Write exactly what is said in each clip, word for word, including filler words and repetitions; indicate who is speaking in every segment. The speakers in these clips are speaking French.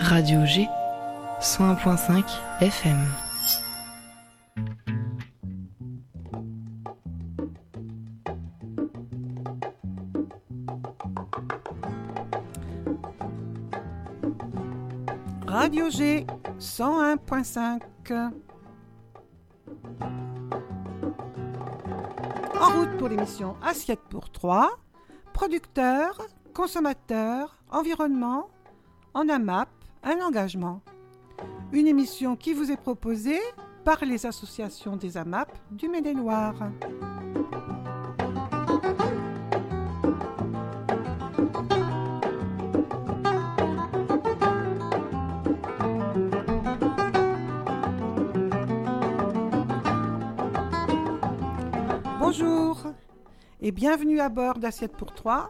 Speaker 1: Radio G, cent un virgule cinq F M.
Speaker 2: Radio G, cent un virgule cinq. En route pour l'émission Assiette pour trois, producteurs, consommateurs, environnement, en A M A P, un engagement. Une émission qui vous est proposée par les associations des A M A P du Maine-et-Loire. Bonjour et bienvenue à bord d'Assiette pour trois.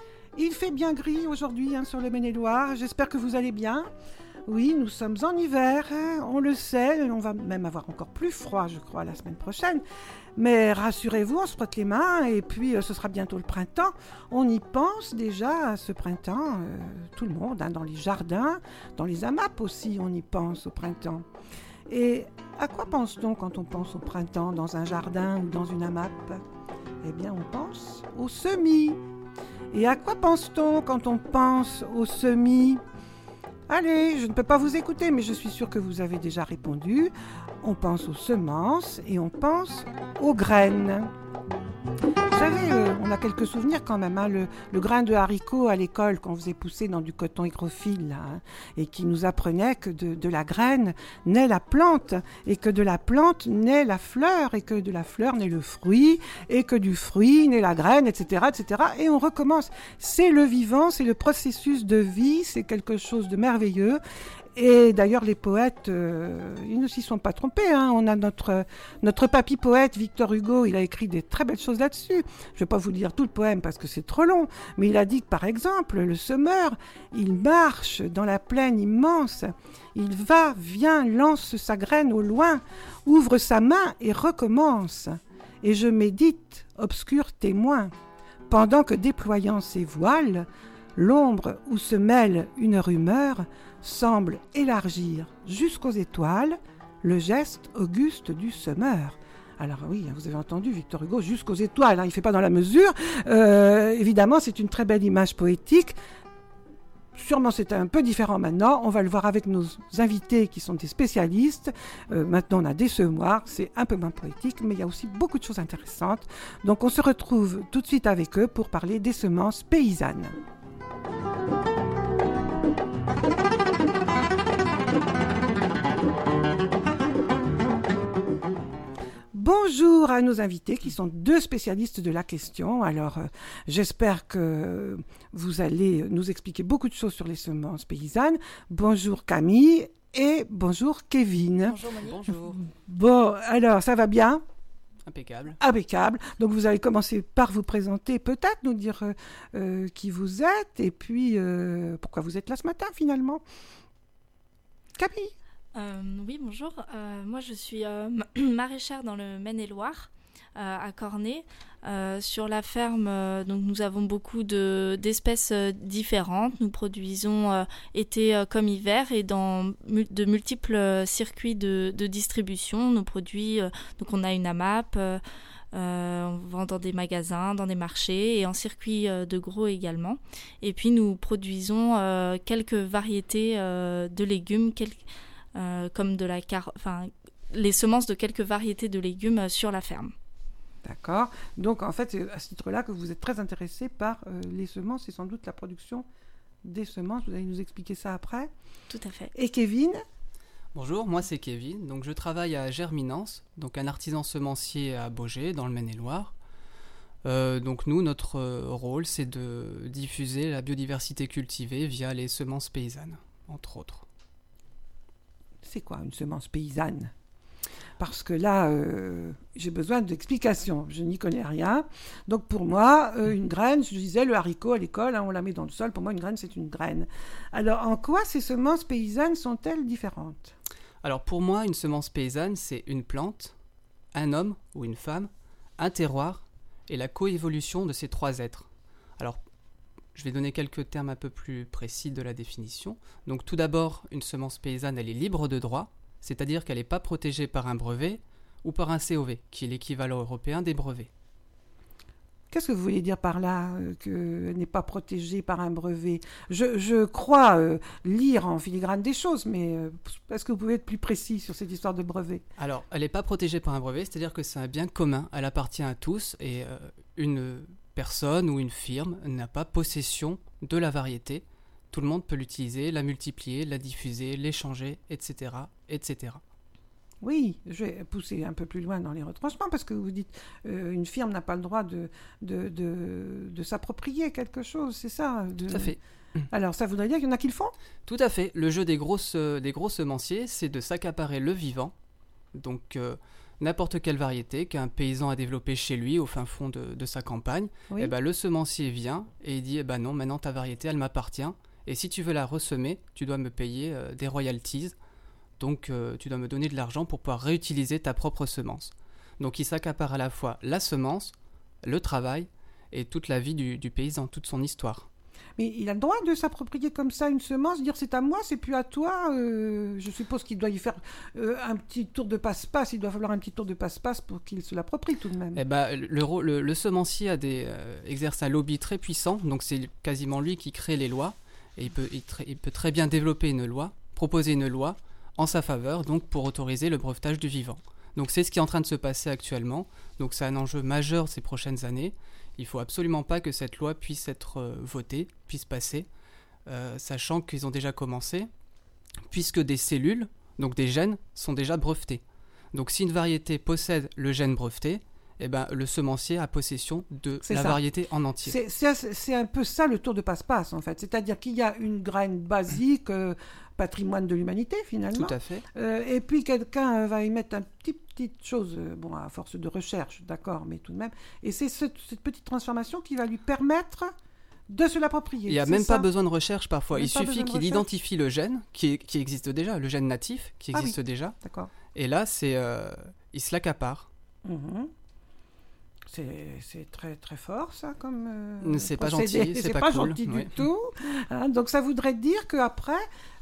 Speaker 2: Il fait bien gris aujourd'hui hein, sur le Maine-et-Loire. J'espère que vous allez bien. Oui, nous sommes en hiver, hein, on le sait. On va même avoir encore plus froid, je crois, la semaine prochaine. Mais rassurez-vous, on se frotte les mains et puis euh, ce sera bientôt le printemps. On y pense déjà à ce printemps. Euh, tout le monde, hein, dans les jardins, dans les A M A P aussi, on y pense au printemps. Et à quoi pense-t-on quand on pense au printemps dans un jardin ou dans une A M A P ? Eh bien, on pense au semis. Et à quoi pense-t-on quand on pense au semis ? Allez, je ne peux pas vous écouter, mais je suis sûre que vous avez déjà répondu. On pense aux semences et on pense aux graines. Vous savez, euh, on a quelques souvenirs quand même, hein, le, le grain de haricot à l'école qu'on faisait pousser dans du coton hygrophile, là, hein, et qui nous apprenait que de, de la graine naît la plante, et que de la plante naît la fleur, et que de la fleur naît le fruit, et que du fruit naît la graine, et cetera, et cetera. Et on recommence. C'est le vivant, c'est le processus de vie, c'est quelque chose de merveilleux. Et d'ailleurs, les poètes, euh, ils ne s'y sont pas trompés. Hein. On a notre, notre papy poète, Victor Hugo, il a écrit des très belles choses là-dessus. Je ne vais pas vous lire tout le poème parce que c'est trop long, mais il a dit que, par exemple, le semeur, il marche dans la plaine immense. Il va, vient, lance sa graine au loin, ouvre sa main et recommence. Et je médite, obscur témoin, pendant que déployant ses voiles, l'ombre où se mêle une rumeur semble élargir jusqu'aux étoiles le geste auguste du semeur. Alors oui, vous avez entendu Victor Hugo, jusqu'aux étoiles, hein, il ne fait pas dans la mesure. Euh, évidemment, c'est une très belle image poétique. Sûrement, c'est un peu différent maintenant. On va le voir avec nos invités qui sont des spécialistes. Euh, maintenant, on a des semoirs. C'est un peu moins poétique, mais il y a aussi beaucoup de choses intéressantes. Donc, on se retrouve tout de suite avec eux pour parler des semences paysannes. Bonjour à nos invités qui sont deux spécialistes de la question. Alors, euh, j'espère que vous allez nous expliquer beaucoup de choses sur les semences paysannes. Bonjour Camille et bonjour Kevin.
Speaker 3: Bonjour Monique. Bonjour.
Speaker 2: Bon, alors, ça va bien ?
Speaker 3: Impeccable.
Speaker 2: Impeccable. Donc, vous allez commencer par vous présenter, peut-être nous dire euh, euh, qui vous êtes et puis euh, pourquoi vous êtes là ce matin finalement. Camille ?
Speaker 4: Euh, oui, bonjour. Euh, moi, je suis euh, maraîchère dans le Maine-et-Loire, euh, à Cornay. Euh, sur la ferme, euh, donc, nous avons beaucoup de, d'espèces euh, différentes. Nous produisons euh, été euh, comme hiver et dans mu- de multiples euh, circuits de, de distribution. Nos produits, euh, donc on a une A M A P, euh, euh, on vend dans des magasins, dans des marchés et en circuit euh, de gros également. Et puis, nous produisons euh, quelques variétés euh, de légumes, quelques Euh, comme de la car- enfin, les semences de quelques variétés de légumes euh, sur la ferme.
Speaker 2: D'accord. Donc, en fait, c'est à ce titre-là que vous êtes très intéressé par euh, les semences et sans doute la production des semences. Vous allez nous expliquer ça après.
Speaker 4: Tout à fait.
Speaker 2: Et Kevin ?
Speaker 3: Bonjour, moi c'est Kevin. Donc, je travaille à Germinance, donc un artisan semencier à Baugé, dans le Maine-et-Loire. Euh, donc, nous, notre euh, rôle, c'est de diffuser la biodiversité cultivée via les semences paysannes, entre autres.
Speaker 2: C'est quoi une semence paysanne ? Parce que là, euh, j'ai besoin d'explications. Je n'y connais rien. Donc pour moi, euh, une graine, je disais le haricot à l'école, hein, on la met dans le sol. Pour moi, une graine, c'est une graine. Alors en quoi ces semences paysannes sont-elles différentes ?
Speaker 3: Alors pour moi, une semence paysanne, c'est une plante, un homme ou une femme, un terroir et la coévolution de ces trois êtres. Alors Je vais donner quelques termes un peu plus précis de la définition. Donc tout d'abord, une semence paysanne, elle est libre de droit, c'est-à-dire qu'elle n'est pas protégée par un brevet ou par un C O V, qui est l'équivalent européen des brevets.
Speaker 2: Qu'est-ce que vous voulez dire par là, euh, qu'elle n'est pas protégée par un brevet ? Je, je crois euh, lire en filigrane des choses, mais euh, est-ce que vous pouvez être plus précis sur cette histoire de brevet ?
Speaker 3: Alors, elle n'est pas protégée par un brevet, c'est-à-dire que c'est un bien commun, elle appartient à tous, et euh, une personne ou une firme n'a pas possession de la variété. Tout le monde peut l'utiliser, la multiplier, la diffuser, l'échanger, et cetera, et cetera.
Speaker 2: Oui, je vais pousser un peu plus loin dans les retranchements, parce que vous dites euh, une firme n'a pas le droit de, de, de, de s'approprier quelque chose, c'est ça de...
Speaker 3: Tout à fait.
Speaker 2: Alors, ça voudrait dire qu'il y en a qui le font ?
Speaker 3: Tout à fait. Le jeu des, grosses, des gros semenciers, c'est de s'accaparer le vivant. Donc, euh, n'importe quelle variété qu'un paysan a développée chez lui, au fin fond de, de sa campagne,
Speaker 2: Oui.
Speaker 3: eh ben, le semencier vient et il dit eh ben non, maintenant ta variété, elle m'appartient. Et si tu veux la ressemer, tu dois me payer euh, des royalties. Donc, euh, tu dois me donner de l'argent pour pouvoir réutiliser ta propre semence. Donc, il s'accapare à la fois la semence, le travail et toute la vie du, du paysan, toute son histoire.
Speaker 2: Mais il a le droit de s'approprier comme ça une semence, dire c'est à moi, c'est plus à toi. Euh, je suppose qu'il doit y faire euh, un petit tour de passe-passe. Il doit falloir un petit tour de passe-passe pour qu'il se l'approprie tout de même.
Speaker 3: Eh ben, le, le, le semencier a des, euh, exerce un lobby très puissant, donc c'est quasiment lui qui crée les lois. Et il peut, il, il peut très bien développer une loi, proposer une loi en sa faveur, donc pour autoriser le brevetage du vivant. Donc c'est ce qui est en train de se passer actuellement. Donc c'est un enjeu majeur ces prochaines années. Il ne faut absolument pas que cette loi puisse être euh, votée, puisse passer, euh, sachant qu'ils ont déjà commencé, puisque des cellules, donc des gènes, sont déjà brevetés. Donc si une variété possède le gène breveté, eh ben, le semencier a possession de
Speaker 2: C'est
Speaker 3: la
Speaker 2: ça.
Speaker 3: variété en entier.
Speaker 2: C'est, c'est, c'est un peu ça le tour de passe-passe en fait. C'est-à-dire qu'il y a une graine basique, euh, patrimoine de l'humanité finalement.
Speaker 3: Tout à fait.
Speaker 2: Euh, et puis quelqu'un euh, va y mettre une petit, petite chose, euh, bon, à force de recherche, d'accord, mais tout de même. Et c'est ce, cette petite transformation qui va lui permettre de se l'approprier.
Speaker 3: Il n'y a
Speaker 2: c'est
Speaker 3: même
Speaker 2: ça
Speaker 3: pas besoin de recherche parfois.
Speaker 2: Même
Speaker 3: Il
Speaker 2: pas
Speaker 3: suffit
Speaker 2: besoin de
Speaker 3: qu'il
Speaker 2: recherche.
Speaker 3: identifie le gène qui, qui existe déjà, le gène natif qui
Speaker 2: Ah
Speaker 3: existe
Speaker 2: oui.
Speaker 3: déjà.
Speaker 2: D'accord.
Speaker 3: Et là, c'est, euh, il se l'accapare.
Speaker 2: Mhm. C'est, c'est très très fort ça comme euh,
Speaker 3: C'est pas
Speaker 2: procédé.
Speaker 3: gentil, c'est
Speaker 2: c'est
Speaker 3: pas
Speaker 2: pas,
Speaker 3: cool,
Speaker 2: gentil
Speaker 3: oui.
Speaker 2: du tout. Hein, donc ça voudrait dire qu'après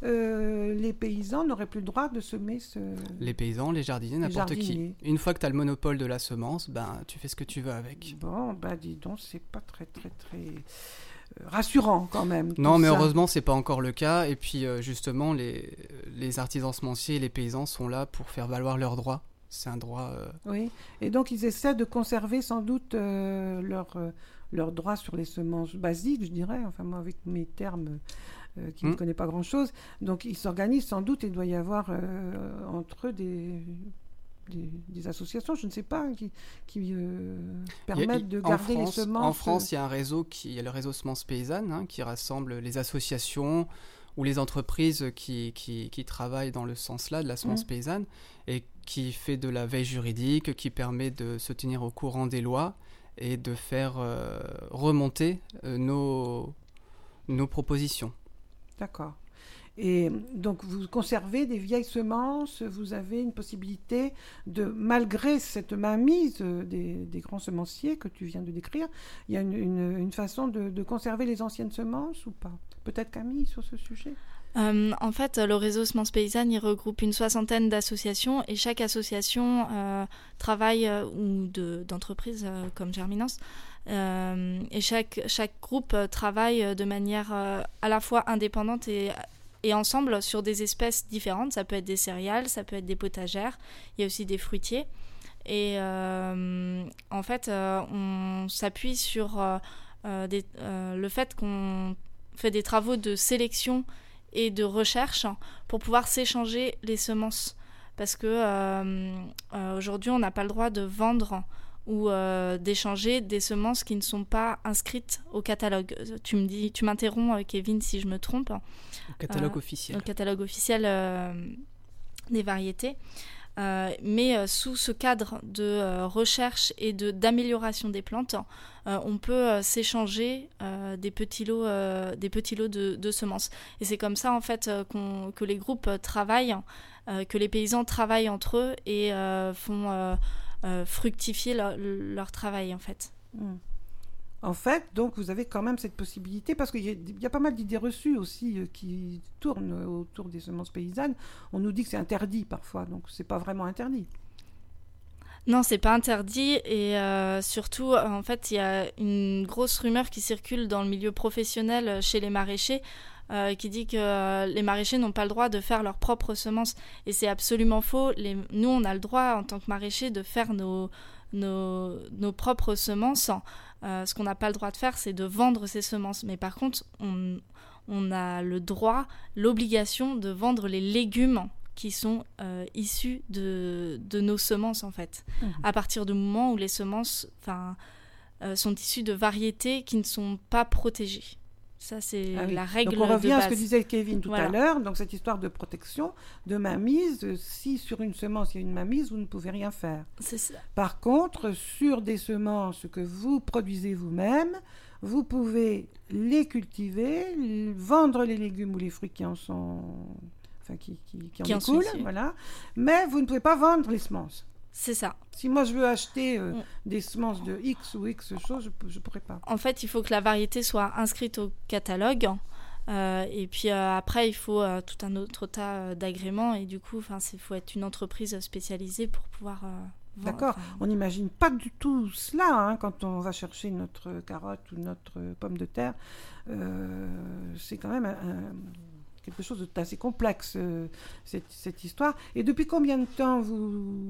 Speaker 2: euh, les paysans n'auraient plus le droit de semer ce.
Speaker 3: Les paysans, les jardiniers, n'importe
Speaker 2: jardiniers.
Speaker 3: qui. Une fois que tu as le monopole de la semence, ben, tu fais ce que tu veux avec.
Speaker 2: Bon, bah dis donc, c'est pas très très très euh, rassurant quand même.
Speaker 3: Non,
Speaker 2: tout
Speaker 3: mais
Speaker 2: ça.
Speaker 3: heureusement, c'est pas encore le cas. Et puis, euh, justement, les, les artisans semenciers et les paysans sont là pour faire valoir leurs droits. C'est un droit... euh,
Speaker 2: Oui, et donc ils essaient de conserver sans doute euh, leurs euh, leurs droits sur les semences basiques, je dirais, enfin moi avec mes termes euh, qui
Speaker 3: Mm.
Speaker 2: ne connais pas grand-chose. Donc ils s'organisent sans doute, et il doit y avoir euh, entre eux des, des, des associations, je ne sais pas, qui, qui euh, permettent
Speaker 3: il-
Speaker 2: de
Speaker 3: en
Speaker 2: garder
Speaker 3: France-
Speaker 2: les semences.
Speaker 3: En France, il y a un réseau, qui, il y a le réseau Semences Paysannes, hein, qui rassemble les associations ou les entreprises qui, qui, qui travaillent dans le sens-là de la semence
Speaker 2: Mm.
Speaker 3: paysanne et qui fait de la veille juridique, qui permet de se tenir au courant des lois et de faire euh, remonter euh, nos, nos propositions.
Speaker 2: D'accord. Et donc, vous conservez des vieilles semences, vous avez une possibilité de, malgré cette mainmise des, des grands semenciers que tu viens de décrire, il y a une, une, une façon de, de conserver les anciennes semences ou pas ? Peut-être Camille sur ce sujet ?
Speaker 4: Euh, en fait, le réseau Semences Paysannes, il regroupe une soixantaine d'associations et chaque association euh, travaille, euh, ou de, d'entreprises euh, comme Germinance, euh, et chaque, chaque groupe euh, travaille de manière euh, à la fois indépendante et, et ensemble sur des espèces différentes. Ça peut être des céréales, ça peut être des potagères, il y a aussi des fruitiers. Et euh, en fait, euh, on s'appuie sur euh, euh, des, euh, le fait qu'on fait des travaux de sélection et de recherche pour pouvoir s'échanger les semences. Parce que euh, euh, aujourd'hui, on n'a pas le droit de vendre ou euh, d'échanger des semences qui ne sont pas inscrites au catalogue. Tu me dis, tu m'interromps, Kevin, si je me trompe.
Speaker 3: Au catalogue
Speaker 4: Euh,
Speaker 3: officiel.
Speaker 4: Au catalogue officiel euh, des variétés. Euh, mais euh, sous ce cadre de euh, recherche et de, d'amélioration des plantes, euh, on peut euh, s'échanger euh, des petits lots, euh, des petits lots de, de semences. Et c'est comme ça en fait euh, qu'on, que les groupes travaillent, euh, que les paysans travaillent entre eux et euh, font euh, euh, fructifier leur, leur travail en fait.
Speaker 2: Mmh. En fait, donc, vous avez quand même cette possibilité, parce qu'il y a, il y a pas mal d'idées reçues aussi euh, qui tournent autour des semences paysannes. On nous dit que c'est interdit parfois, donc c'est pas vraiment interdit.
Speaker 4: Non, c'est pas interdit et euh, surtout, en fait, il y a une grosse rumeur qui circule dans le milieu professionnel chez les maraîchers euh, qui dit que euh, les maraîchers n'ont pas le droit de faire leurs propres semences. Et c'est absolument faux. Les... Nous, on a le droit, en tant que maraîchers, de faire nos, nos, nos propres semences. Euh, ce qu'on n'a pas le droit de faire, c'est de vendre ces semences. Mais par contre, on, on a le droit, l'obligation de vendre les légumes qui sont euh, issus de, de nos semences, en fait. Mmh. À partir du moment où les semences euh, sont issues de variétés qui ne sont pas protégées. Ça, c'est ah oui. la règle de base.
Speaker 2: Donc, on revient à ce que disait Kevin tout voilà. à l'heure. Donc, cette histoire de protection, de mainmise. Si sur une semence, il y a une mainmise, vous ne pouvez rien faire.
Speaker 4: C'est ça.
Speaker 2: Par contre, sur des semences que vous produisez vous-même, vous pouvez les cultiver, vendre les légumes ou les fruits qui en sont... Enfin, qui, qui, qui, qui en découlent, voilà. Mais vous ne pouvez pas vendre les semences.
Speaker 4: C'est ça.
Speaker 2: Si moi je veux acheter euh, mm. des semences de X ou X choses, je ne pourrais pas.
Speaker 4: En fait, il faut que la variété soit inscrite au catalogue. Euh, et puis euh, après, il faut euh, tout un autre tas euh, d'agréments. Et du coup, il faut être une entreprise spécialisée pour pouvoir... Euh, vendre,
Speaker 2: D'accord. On n'imagine pas du tout cela hein, quand on va chercher notre carotte ou notre pomme de terre. Euh, c'est quand même... un, un quelque chose d'assez complexe, euh, cette, cette histoire. Et depuis combien de temps vous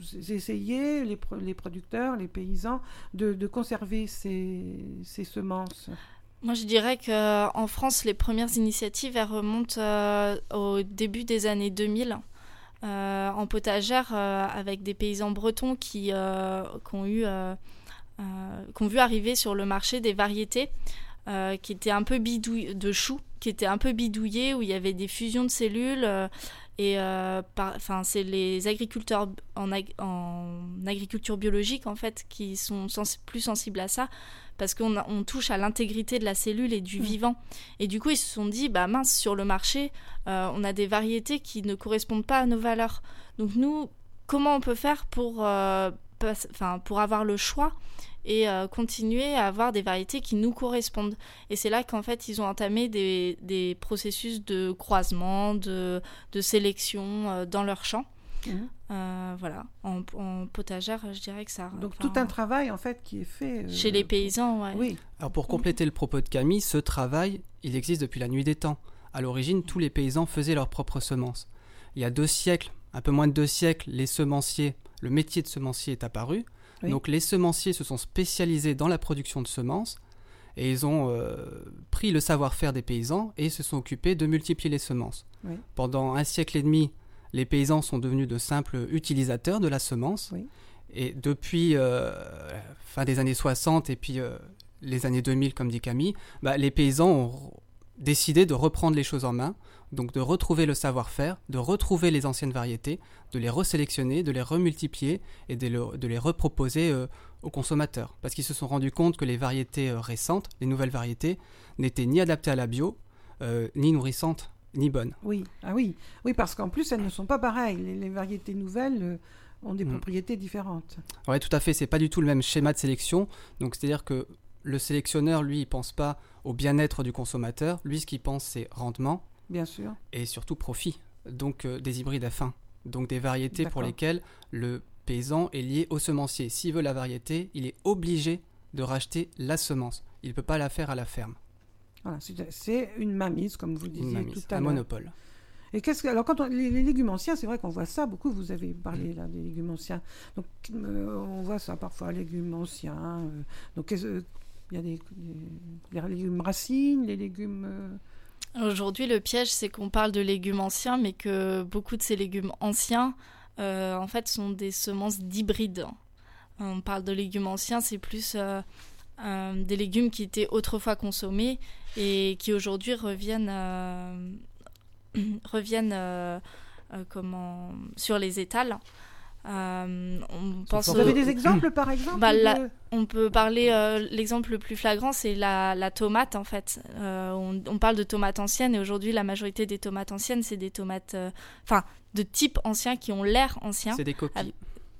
Speaker 2: essayez, les, pro- les producteurs, les paysans, de, de conserver ces, ces semences ?
Speaker 4: Moi, je dirais qu'en France, les premières initiatives, elles remontent euh, au début des années deux mille, euh, en potagère, euh, avec des paysans bretons qui, euh, qui, ont eu, euh, euh, qui ont vu arriver sur le marché des variétés euh, qui étaient un peu bidouillées, de choux, qui était un peu bidouillé, où il y avait des fusions de cellules. Euh, et euh, par, c'est les agriculteurs en, ag- en agriculture biologique, en fait, qui sont sens- plus sensibles à ça, parce qu'on a, on touche à l'intégrité de la cellule et du mmh. vivant. Et du coup, ils se sont dit, bah mince, sur le marché, euh, on a des variétés qui ne correspondent pas à nos valeurs. Donc nous, comment on peut faire pour, euh, pas, pour avoir le choix et euh, continuer à avoir des variétés qui nous correspondent. Et c'est là qu'en fait, ils ont entamé des, des processus de croisement, de, de sélection euh, dans leur champ. Mmh. Euh, voilà, en, en potagère, je dirais que ça...
Speaker 2: Donc tout un travail, en fait, qui est fait... Euh,
Speaker 4: chez les paysans, ouais.
Speaker 2: Oui.
Speaker 3: Alors pour compléter mmh. le propos de Camille, ce travail, il existe depuis la nuit des temps. À l'origine, tous les paysans faisaient leurs propres semences. Il y a deux siècles, un peu moins de deux siècles, les semenciers, le métier de semencier est apparu. Oui. Donc les semenciers se sont spécialisés dans la production de semences et ils ont euh, pris le savoir-faire des paysans et se sont occupés de multiplier les semences. Oui. Pendant un siècle et demi, les paysans sont devenus de simples utilisateurs de la semence. Oui. Et depuis euh, fin des années soixante et puis euh, les années deux mille, comme dit Camille, bah, les paysans ont décidé de reprendre les choses en main, donc de retrouver le savoir-faire, de retrouver les anciennes variétés, de les resélectionner, de les remultiplier et de, le, de les reproposer euh, aux consommateurs. Parce qu'ils se sont rendus compte que les variétés euh, récentes, les nouvelles variétés, n'étaient ni adaptées à la bio, euh, ni nourrissantes, ni bonnes.
Speaker 2: Oui, ah oui. oui, parce qu'en plus, elles ne sont pas pareilles. Les, les variétés nouvelles euh, ont des mmh. propriétés différentes.
Speaker 3: Oui, tout à fait. C'est pas du tout le même schéma de sélection. Donc, c'est-à-dire que le sélectionneur, lui, il pense pas au bien-être du consommateur. Lui, ce qu'il pense, c'est rendement.
Speaker 2: Bien sûr.
Speaker 3: Et surtout profit. Donc, euh, des hybrides à fin. Donc, des variétés D'accord. pour lesquelles le paysan est lié au semencier. S'il veut la variété, il est obligé de racheter la semence. Il ne peut pas la faire à la ferme.
Speaker 2: Voilà, c'est, c'est une mainmise, comme vous disiez
Speaker 3: mainmise,
Speaker 2: tout à
Speaker 3: un
Speaker 2: l'heure.
Speaker 3: monopole.
Speaker 2: Et qu'est-ce que, alors, quand on, les, les légumes anciens, c'est vrai qu'on voit ça beaucoup. Vous avez parlé là des légumes anciens. Donc, euh, on voit ça parfois, légumes anciens. Euh, donc, il euh, y a des, des, des légumes racines, les légumes. Euh...
Speaker 4: Aujourd'hui, le piège, c'est qu'on parle de légumes anciens, mais que beaucoup de ces légumes anciens, euh, en fait, sont des semences d'hybrides. On parle de légumes anciens, c'est plus euh, euh, des légumes qui étaient autrefois consommés et qui aujourd'hui reviennent, euh, reviennent euh, euh, comment, sur les étals. Euh, on pense
Speaker 2: Vous avez des exemples, par exemple
Speaker 4: bah,
Speaker 2: de...
Speaker 4: la, on peut parler, euh, l'exemple le plus flagrant, c'est la, la tomate, en fait. Euh, on, on parle de tomates anciennes, et aujourd'hui, la majorité des tomates anciennes, c'est des tomates... Enfin, euh, de type ancien, qui ont l'air ancien.
Speaker 3: C'est des copies.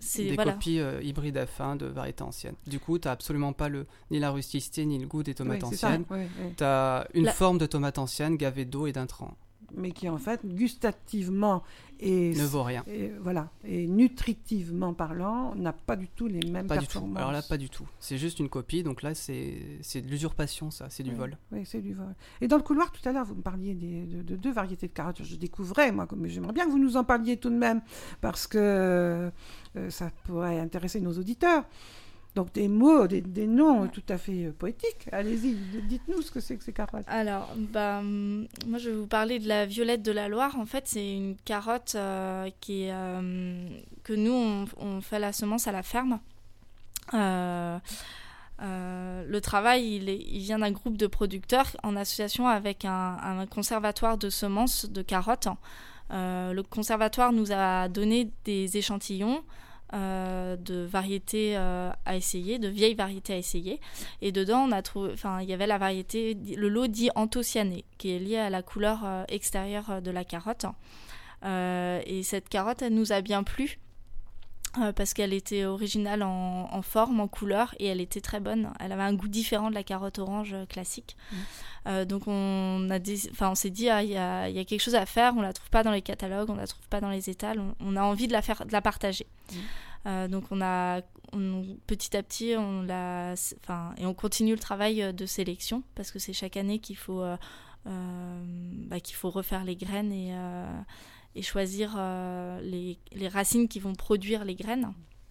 Speaker 4: c'est,
Speaker 3: des
Speaker 4: voilà.
Speaker 3: copies euh, hybrides F un de variétés anciennes. Du coup, tu n'as absolument pas le, ni la rusticité ni le goût des tomates
Speaker 2: Oui,
Speaker 3: anciennes.
Speaker 2: oui, oui.
Speaker 3: Tu as une
Speaker 4: La...
Speaker 3: forme de tomate ancienne gavée d'eau et d'intrants.
Speaker 2: Mais qui en fait, gustativement et,
Speaker 3: ne vaut rien.
Speaker 2: Et, voilà, et nutritivement parlant, n'a pas du tout les mêmes
Speaker 3: pas
Speaker 2: performances.
Speaker 3: Du tout. Alors là, pas du tout. C'est juste une copie, donc là, c'est, c'est de l'usurpation, ça, c'est du
Speaker 2: oui,
Speaker 3: vol.
Speaker 2: Oui, c'est du vol. Et dans le couloir, tout à l'heure, vous me parliez des, de, de deux variétés de carottes. Je découvrais, moi, mais j'aimerais bien que vous nous en parliez tout de même, parce que euh, ça pourrait intéresser nos auditeurs. Donc des mots, des, des noms ouais. tout à fait euh, poétiques. Allez-y, dites-nous ce que c'est que ces carottes.
Speaker 4: Alors, bah, moi je vais vous parler de la violette de la Loire. En fait, c'est une carotte euh, qui est, euh, que nous, on, on fait la semence à la ferme. Euh, euh, le travail, il, est, il vient d'un groupe de producteurs en association avec un, un conservatoire de semences de carottes. Euh, le conservatoire nous a donné des échantillons Euh, de variétés euh, à essayer, de vieilles variétés à essayer. Et dedans, on a trouvé, enfin, il y avait la variété, le lot dit anthocyanée, qui est lié à la couleur euh, extérieure de la carotte. Euh, et cette carotte, elle nous a bien plu euh, parce qu'elle était originale en, en forme, en couleur, et elle était très bonne. Elle avait un goût différent de la carotte orange classique. Mmh. Euh, donc on a des, enfin on s'est dit ah, y a, y a quelque chose à faire, on la trouve pas dans les catalogues, on la trouve pas dans les étals, on, on a envie de la faire, de la partager. Mmh. Euh, donc on a on, petit à petit on l'a, enfin et on continue le travail de sélection parce que c'est chaque année qu'il faut euh, euh, bah, qu'il faut refaire les graines et euh, et choisir euh, les les racines qui vont produire les graines.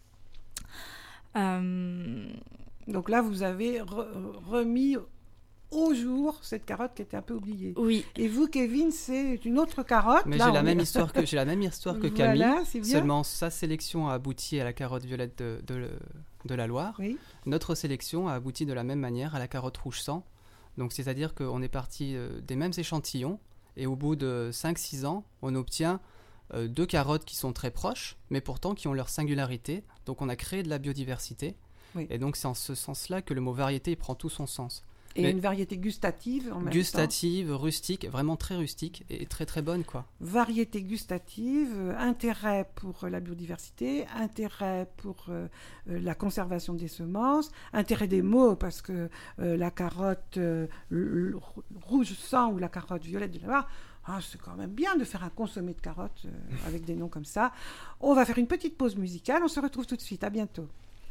Speaker 4: Euh...
Speaker 2: Donc là vous avez re- remis au jour cette carotte qui était un peu oubliée.
Speaker 4: Oui.
Speaker 2: Et vous, Kevin, c'est une autre carotte.
Speaker 3: Mais
Speaker 2: là,
Speaker 3: j'ai, la
Speaker 2: est...
Speaker 3: même histoire que, j'ai la même histoire que Camille.
Speaker 2: Voilà, c'est bien.
Speaker 3: Seulement, sa sélection a abouti à la carotte violette de, de, de la Loire.
Speaker 2: Oui.
Speaker 3: Notre sélection a abouti de la même manière à la carotte rouge sang. Donc, c'est-à-dire qu'on est parti euh, des mêmes échantillons. Et au bout de cinq six ans, on obtient euh, deux carottes qui sont très proches, mais pourtant qui ont leur singularité. Donc, on a créé de la biodiversité. Oui. Et donc, c'est en ce sens-là que le mot variété il prend tout son sens.
Speaker 2: Et mais une variété gustative en même
Speaker 3: gustative,
Speaker 2: temps.
Speaker 3: rustique, vraiment très rustique et très très bonne quoi.
Speaker 2: Variété gustative, euh, intérêt pour la biodiversité, intérêt pour euh, euh, la conservation des semences, intérêt des mots parce que euh, la carotte euh, le, le rouge sang ou la carotte violette de la Loire, ah, c'est quand même bien de faire un consommé de carottes euh, avec des noms comme ça. On va faire une petite pause musicale, on se retrouve tout de suite, à bientôt.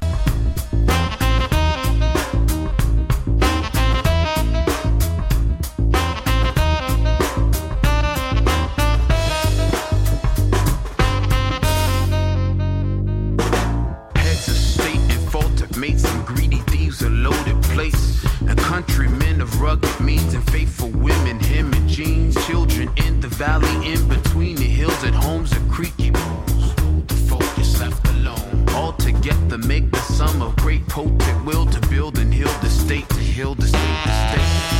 Speaker 5: Mates and greedy thieves, a loaded place. A countrymen of rugged means and faithful women, him and jeans. Children in the valley, in between the hills, at homes of creaky bones. The folk just left alone. All together make the sum of great potent will to build and heal the state, to heal the state, the state.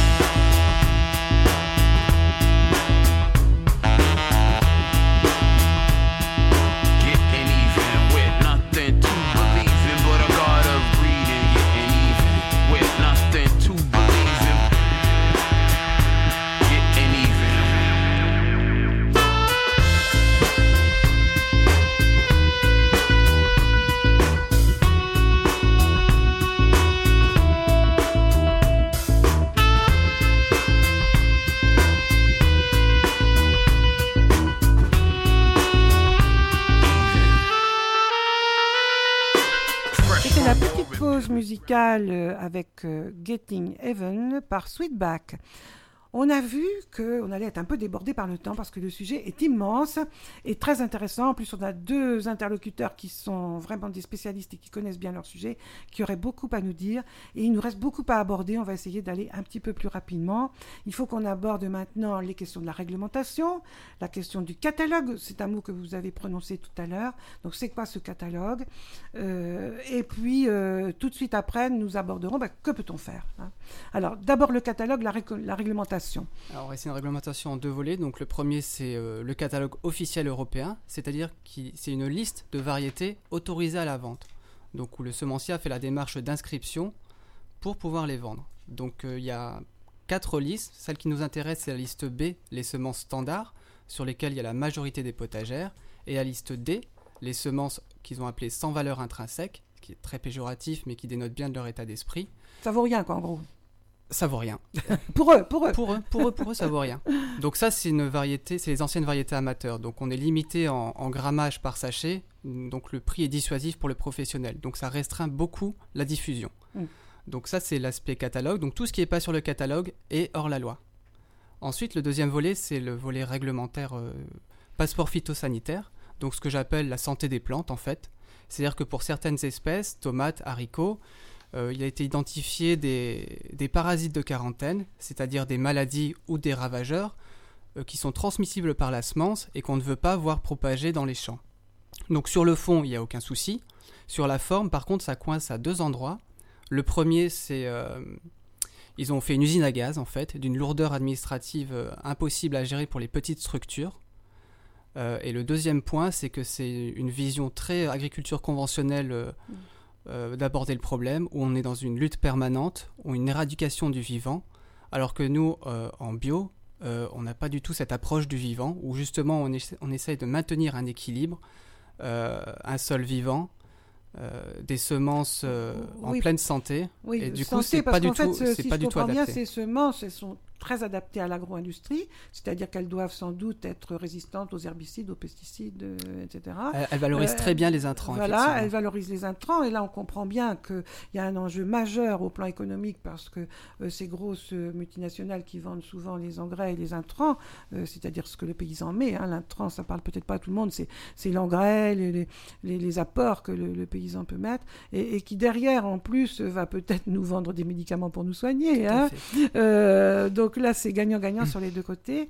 Speaker 2: Musicale avec euh, Getting Even par Sweetback. On a vu qu'on allait être un peu débordé par le temps parce que le sujet est immense et très intéressant. En plus, on a deux interlocuteurs qui sont vraiment des spécialistes et qui connaissent bien leur sujet, qui auraient beaucoup à nous dire. Et il nous reste beaucoup à aborder. On va essayer d'aller un petit peu plus rapidement. Il faut qu'on aborde maintenant les questions de la réglementation, la question du catalogue. C'est un mot que vous avez prononcé tout à l'heure. Donc, c'est quoi ce catalogue ? euh, Et puis, euh, tout de suite après, nous aborderons bah, que peut-on faire, hein ? Alors, d'abord le catalogue, la, ré- la réglementation.
Speaker 3: Alors, c'est une réglementation en deux volets. Donc, le premier, c'est euh, le catalogue officiel européen, c'est-à-dire que c'est une liste de variétés autorisées à la vente. Donc, où le semencier a fait la démarche d'inscription pour pouvoir les vendre. Donc, euh, il y a quatre listes. Celle qui nous intéresse, c'est la liste B, les semences standards, sur lesquelles il y a la majorité des potagères. Et la liste D, les semences qu'ils ont appelées sans valeur intrinsèque, qui est très péjoratif, mais qui dénote bien de leur état d'esprit.
Speaker 2: Ça vaut rien, quoi, en gros.
Speaker 3: Ça vaut rien.
Speaker 2: Pour eux, pour eux.
Speaker 3: Pour eux, pour eux, pour eux, ça vaut rien. Donc ça, c'est une variété, c'est les anciennes variétés amateurs. Donc on est limité en, en grammage par sachet, donc le prix est dissuasif pour le professionnel. Donc ça restreint beaucoup la diffusion. Mm. Donc ça, c'est l'aspect catalogue. Donc tout ce qui n'est pas sur le catalogue est hors la loi. Ensuite, le deuxième volet, c'est le volet réglementaire euh, passeport phytosanitaire. Donc ce que j'appelle la santé des plantes, en fait. C'est-à-dire que pour certaines espèces, tomates, haricots, euh, il a été identifié des, des parasites de quarantaine, c'est-à-dire des maladies ou des ravageurs, euh, qui sont transmissibles par la semence et qu'on ne veut pas voir propager dans les champs. Donc sur le fond, il n'y a aucun souci. Sur la forme, par contre, ça coince à deux endroits. Le premier, c'est... Euh, ils ont fait une usine à gaz, en fait, d'une lourdeur administrative euh, impossible à gérer pour les petites structures. Euh, et le deuxième point, c'est que c'est une vision très agriculture conventionnelle euh, mmh. euh, d'aborder le problème, où on est dans une lutte permanente, ou une éradication du vivant, alors que nous, euh, en bio, euh, on n'a pas du tout cette approche du vivant, où justement on, essa- on essaye de maintenir un équilibre, euh, un sol vivant, Euh, des semences euh,
Speaker 2: oui.
Speaker 3: en pleine santé.
Speaker 2: Oui,
Speaker 3: et du
Speaker 2: santé,
Speaker 3: coup, c'est
Speaker 2: parce
Speaker 3: pas du
Speaker 2: qu'en fait,
Speaker 3: tout,
Speaker 2: ce,
Speaker 3: c'est
Speaker 2: si
Speaker 3: pas
Speaker 2: je
Speaker 3: du tout
Speaker 2: comprends
Speaker 3: adapté.
Speaker 2: bien, ces semences, elles sont très adaptées à l'agro-industrie, c'est-à-dire qu'elles doivent sans doute être résistantes aux herbicides, aux pesticides, euh, et cetera.
Speaker 3: Elles, elles valorisent euh, très bien les intrants.
Speaker 2: Voilà, elles valorisent les intrants, et là, on comprend bien qu'il y a un enjeu majeur au plan économique, parce que euh, ces grosses euh, multinationales qui vendent souvent les engrais et les intrants, euh, c'est-à-dire ce que le paysan met, hein, l'intrant, ça parle peut-être pas à tout le monde, c'est, c'est l'engrais, les, les, les, les apports que le, le paysan peut mettre, et, et qui derrière, en plus, va peut-être nous vendre des médicaments pour nous soigner. Hein. Euh, donc là, c'est gagnant-gagnant mmh. sur les deux côtés.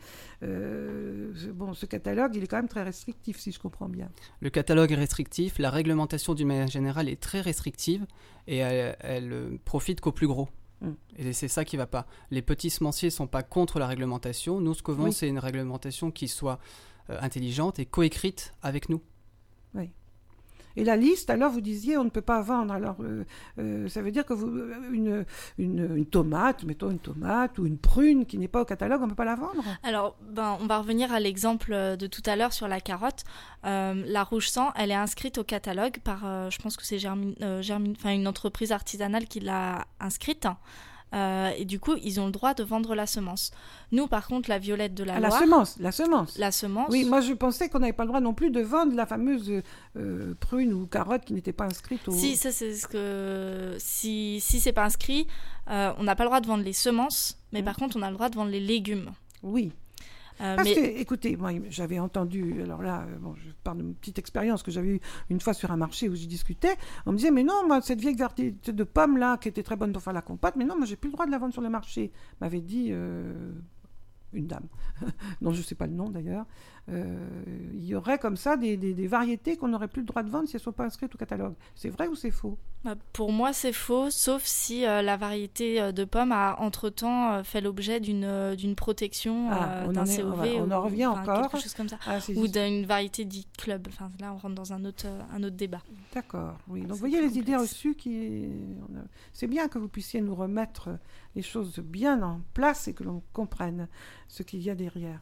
Speaker 2: Euh, bon, ce catalogue, il est quand même très restrictif, si je comprends bien.
Speaker 3: Le catalogue est restrictif, la réglementation d'une manière générale est très restrictive, et elle, elle profite qu'aux plus gros. Mmh. Et c'est ça qui ne va pas. Les petits semenciers ne sont pas contre la réglementation. Nous, ce que veut, oui. c'est une réglementation qui soit euh, intelligente et coécrite avec nous.
Speaker 2: Oui. Et la liste, alors vous disiez, on ne peut pas vendre. Alors, euh, euh, ça veut dire que vous, une, une, une tomate, mettons une tomate ou une prune qui n'est pas au catalogue, on ne peut pas la vendre?
Speaker 4: Alors, ben, on va revenir à l'exemple de tout à l'heure sur la carotte. Euh, la rouge sang, elle est inscrite au catalogue par, euh, je pense que c'est Germine, euh, Germine, enfin, une entreprise artisanale qui l'a inscrite. Euh, et du coup, ils ont le droit de vendre la semence. Nous, par contre, la violette de la
Speaker 2: ah,
Speaker 4: Loire...
Speaker 2: La semence, la semence.
Speaker 4: La semence.
Speaker 2: Oui, moi, je pensais qu'on n'avait pas le droit non plus de vendre la fameuse euh, prune ou carotte qui n'était pas inscrite au...
Speaker 4: Si, ça, c'est ce que... Si, si c'est pas inscrit, euh, on n'a pas le droit de vendre les semences, mais mmh. par contre, on a le droit de vendre les légumes.
Speaker 2: Oui. Euh, Parce mais... que, écoutez, moi, j'avais entendu, alors là, bon, je parle d'une petite expérience que j'avais eue une fois sur un marché où j'y discutais. On me disait, mais non, moi, cette vieille variété de pommes là, qui était très bonne pour faire la compote, mais non, moi, j'ai plus le droit de la vendre sur le marché. M'avait dit euh, une dame, dont je ne sais pas le nom d'ailleurs. Euh, il y aurait comme ça des, des, des variétés qu'on n'aurait plus le droit de vendre si elles ne sont pas inscrites au catalogue. C'est vrai ou c'est faux?
Speaker 4: Bah, pour moi, c'est faux, sauf si euh, la variété de pommes a entre-temps euh, fait l'objet d'une, euh, d'une protection,
Speaker 2: ah,
Speaker 4: euh, d'un C O V.
Speaker 2: On, on en revient
Speaker 4: ou,
Speaker 2: encore.
Speaker 4: Quelque chose comme ça.
Speaker 2: Ah,
Speaker 4: ou d'une variété dite club. Enfin, là, on rentre dans un autre, euh, un autre débat.
Speaker 2: D'accord, oui. Donc, vous voyez les idées reçues qui... C'est bien que vous puissiez nous remettre les choses bien en place et que l'on comprenne ce qu'il y a derrière.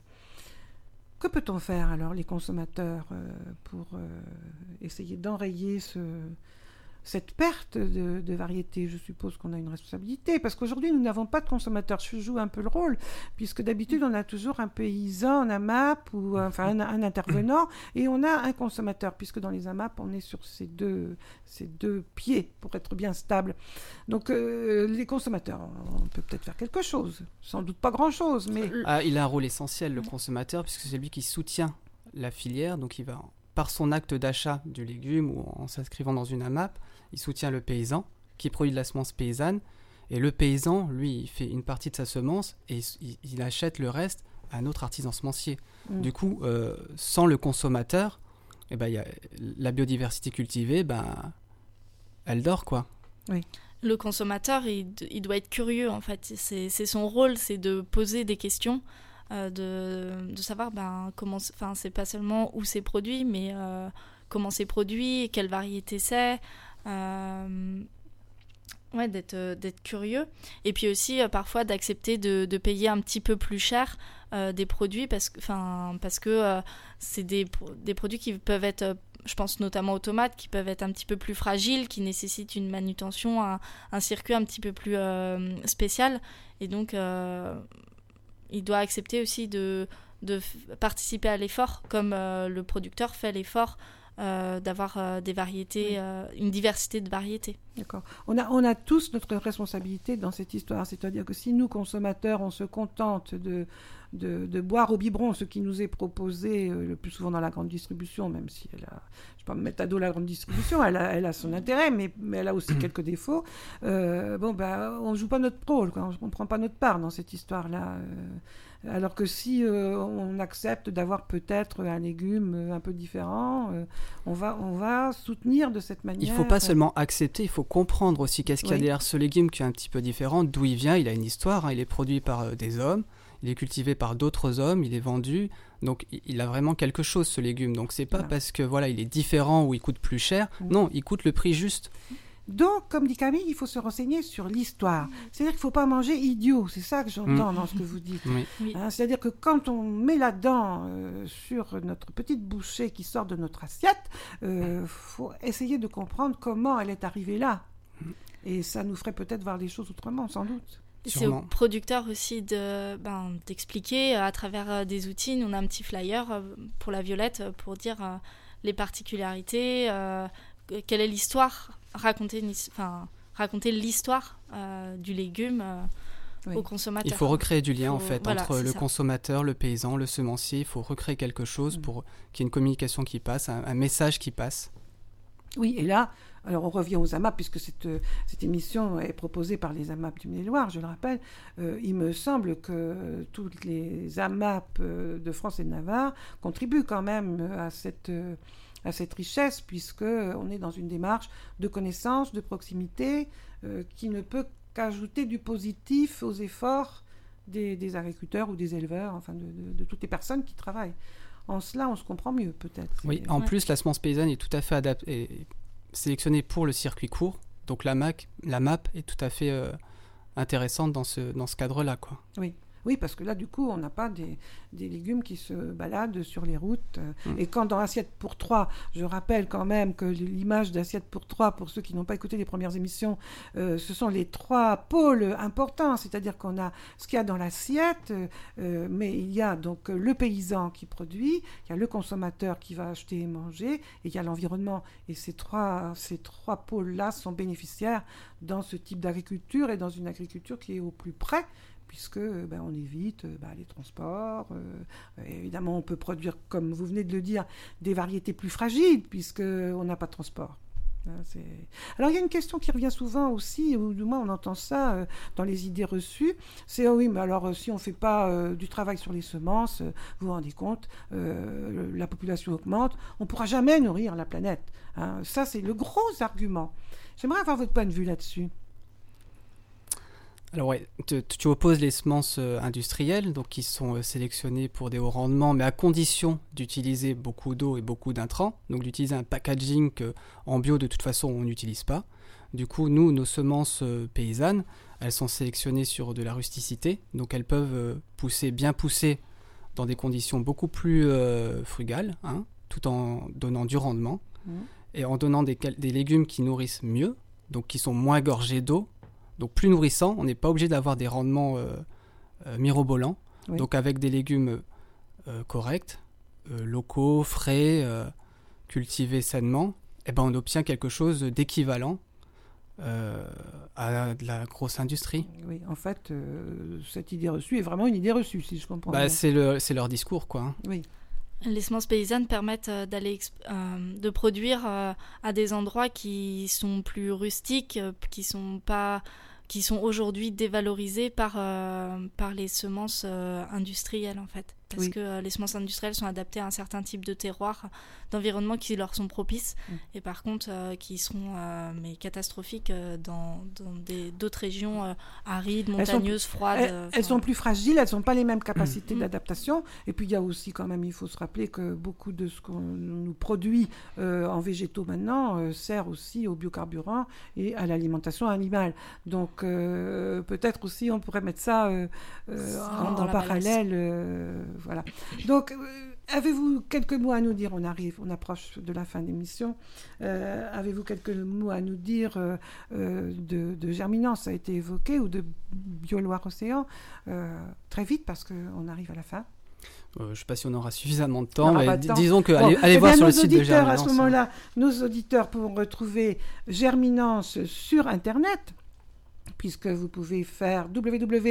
Speaker 2: Que peut-on faire alors, les consommateurs, euh, pour euh, essayer d'enrayer ce, cette perte de, de variété? Je suppose qu'on a une responsabilité, parce qu'aujourd'hui, nous n'avons pas de consommateurs. Je joue un peu le rôle, puisque d'habitude, on a toujours un paysan en A M A P, ou enfin un, un intervenant, et on a un consommateur, puisque dans les A M A P, on est sur ces deux, ces deux pieds pour être bien stable. Donc, euh, les consommateurs, on peut peut-être faire quelque chose. Sans doute pas grand-chose, mais...
Speaker 3: Ah, il a un rôle essentiel, le consommateur, puisque c'est lui qui soutient la filière, donc il va... par son acte d'achat du légume ou en s'inscrivant dans une A M A P, il soutient le paysan qui produit de la semence paysanne. Et le paysan, lui, il fait une partie de sa semence et il, il achète le reste à un autre artisan semencier. Mmh. Du coup, euh, sans le consommateur, eh ben, y a, la biodiversité cultivée, ben, elle dort, quoi.
Speaker 4: Oui. Le consommateur, il, il doit être curieux, en fait. C'est, c'est son rôle, c'est de poser des questions. Euh, de, de savoir ben, comment, enfin c'est pas seulement où c'est produit, mais euh, comment c'est produit, quelle variété c'est, euh, ouais, d'être, euh, d'être curieux, et puis aussi euh, parfois d'accepter de, de payer un petit peu plus cher euh, des produits parce que, enfin, parce que euh, c'est des, des produits qui peuvent être je pense notamment aux tomates qui peuvent être un petit peu plus fragiles, qui nécessitent une manutention, un, un circuit un petit peu plus euh, spécial. Et donc, euh, il doit accepter aussi de, de f- participer à l'effort, comme euh, le producteur fait l'effort euh, d'avoir euh, des variétés, oui. euh, une diversité de variétés.
Speaker 2: D'accord. On a, on a tous notre responsabilité dans cette histoire. C'est-à-dire que si nous, consommateurs, on se contente de, de, de boire au biberon ce qui nous est proposé euh, le plus souvent dans la grande distribution, même si elle a, je ne vais pas me mettre à dos la grande distribution, elle a, elle a son intérêt, mais, mais elle a aussi quelques défauts. Euh, bon, ben, on ne joue pas notre rôle, quoi. On ne prend pas notre part dans cette histoire-là. Euh, alors que si euh, on accepte d'avoir peut-être un légume euh, un peu différent, euh, on, va, on va soutenir de cette manière.
Speaker 3: Il ne faut pas seulement accepter, il faut comprendre aussi qu'est-ce qu'il y a
Speaker 2: oui.
Speaker 3: derrière ce légume qui est un petit peu différent, d'où il vient, il a une histoire, hein, il est produit par euh, des hommes, il est cultivé par d'autres hommes, il est vendu, donc il, il a vraiment quelque chose ce légume. Donc c'est pas voilà. parce que voilà, il est différent ou il coûte plus cher, mmh. non, il coûte le prix juste.
Speaker 2: Donc, comme dit Camille, il faut se renseigner sur l'histoire. C'est-à-dire qu'il ne faut pas manger idiot, c'est ça que j'entends mmh. dans ce que vous dites.
Speaker 3: Oui.
Speaker 2: Oui. Hein, c'est-à-dire que quand on met la dent euh, sur notre petite bouchée qui sort de notre assiette, il euh, faut essayer de comprendre comment elle est arrivée là. Mmh. Et ça nous ferait peut-être voir les choses autrement, sans doute.
Speaker 4: C'est au producteur aussi de, ben, d'expliquer à travers des outils. Nous, on a un petit flyer pour la Violette pour dire euh, les particularités, euh, quelle est l'histoire, raconter, une, enfin, raconter l'histoire euh, du légume euh, oui. au consommateur.
Speaker 3: Il faut recréer du lien
Speaker 4: faut,
Speaker 3: en fait
Speaker 4: voilà,
Speaker 3: entre le
Speaker 4: ça.
Speaker 3: consommateur, le paysan, le semencier. Il faut recréer quelque chose mmh. pour qu'il y ait une communication qui passe, un, un message qui passe.
Speaker 2: Oui, et là, alors on revient aux A M A P, puisque cette, cette émission est proposée par les A M A P du Maine-et-Loire, je le rappelle. Euh, il me semble que toutes les A M A P de France et de Navarre contribuent quand même à cette, à cette richesse, puisqu'on est dans une démarche de connaissance, de proximité, euh, qui ne peut qu'ajouter du positif aux efforts des, des agriculteurs ou des éleveurs, enfin de, de, de toutes les personnes qui travaillent. En cela, on se comprend mieux, peut-être.
Speaker 3: Oui, en ouais. plus, la semence paysanne est tout à fait adaptée, sélectionnée pour le circuit court. Donc la, M A C, la M A P est tout à fait euh, intéressante dans ce, dans ce cadre-là, quoi.
Speaker 2: Oui. Oui, parce que là, du coup, on n'a pas des, des légumes qui se baladent sur les routes. Mmh. Et quand dans Assiette pour trois, je rappelle quand même que l'image d'Assiette pour trois, pour ceux qui n'ont pas écouté les premières émissions, euh, ce sont les trois pôles importants. C'est-à-dire qu'on a ce qu'il y a dans l'assiette, euh, mais il y a donc le paysan qui produit, il y a le consommateur qui va acheter et manger, et il y a l'environnement. Et ces trois, ces trois pôles-là sont bénéficiaires dans ce type d'agriculture et dans une agriculture qui est au plus près, puisque ben, on évite ben, les transports. Euh, évidemment, on peut produire, comme vous venez de le dire, des variétés plus fragiles, puisqu'on n'a pas de transport. Hein, c'est... Alors, il y a une question qui revient souvent aussi, ou du moins on entend ça euh, dans les idées reçues, c'est oh oui, mais alors euh, si on ne fait pas euh, du travail sur les semences, euh, vous vous rendez compte, euh, la population augmente, on ne pourra jamais nourrir la planète. Hein. Ça, c'est le gros argument. J'aimerais avoir votre point de vue là-dessus.
Speaker 3: Alors ouais, tu, tu opposes les semences euh, industrielles, donc qui sont euh, sélectionnées pour des hauts rendements, mais à condition d'utiliser beaucoup d'eau et beaucoup d'intrants, donc d'utiliser un packaging qu'en bio de toute façon on n'utilise pas. Du coup, nous, nos semences euh, paysannes, elles sont sélectionnées sur de la rusticité, donc elles peuvent euh, pousser, bien pousser dans des conditions beaucoup plus euh, frugales, hein, tout en donnant du rendement, mmh. et en donnant des, des légumes qui nourrissent mieux, donc qui sont moins gorgés d'eau. Donc plus nourrissant, on n'est pas obligé d'avoir des rendements euh, euh, mirobolants. Oui. Donc avec des légumes euh, corrects, euh, locaux, frais, euh, cultivés sainement, eh ben on obtient quelque chose d'équivalent euh, à de la grosse industrie.
Speaker 2: Oui, en fait, euh, cette idée reçue est vraiment une idée reçue, si je comprends
Speaker 3: bah,
Speaker 2: bien.
Speaker 3: C'est, le, c'est leur discours, quoi. Hein.
Speaker 2: Oui.
Speaker 4: Les semences paysannes permettent euh, d'aller euh, de produire euh, à des endroits qui sont plus rustiques, euh, qui sont pas, qui sont aujourd'hui dévalorisés par euh, par les semences euh, industrielles en fait, parce oui. que euh, les semences industrielles sont adaptées à un certain type de terroir, d'environnement qui leur sont propices, mmh. et par contre euh, qui seront euh, mais catastrophiques euh, dans, dans des, d'autres régions euh, arides, montagneuses,
Speaker 2: sont,
Speaker 4: froides.
Speaker 2: Elles,
Speaker 4: euh,
Speaker 2: elles sont plus fragiles, elles n'ont pas les mêmes capacités mmh. d'adaptation. Et puis il y a aussi quand même, il faut se rappeler que beaucoup de ce qu'on nous produit euh, en végétaux maintenant euh, sert aussi aux biocarburants et à l'alimentation animale. Donc euh, peut-être aussi on pourrait mettre ça euh, euh, en, en parallèle. Euh, voilà. Donc avez-vous quelques mots à nous dire? On arrive, on approche de la fin de l'émission. Euh, avez-vous quelques mots à nous dire euh, euh, de, de Germinance, ça a été évoqué, ou de Bio-Loire-Océan? euh, Très vite, parce qu'on arrive à la fin.
Speaker 3: Euh, je ne sais pas si on aura suffisamment de temps, mais d-
Speaker 2: temps.
Speaker 3: disons que
Speaker 2: Bon,
Speaker 3: allez, allez
Speaker 2: eh
Speaker 3: voir
Speaker 2: bien,
Speaker 3: sur le
Speaker 2: nos
Speaker 3: site de
Speaker 2: auditeurs,
Speaker 3: Germinance.
Speaker 2: à ce moment-là, nos auditeurs pourront retrouver Germinance sur Internet, puisque vous pouvez faire w w w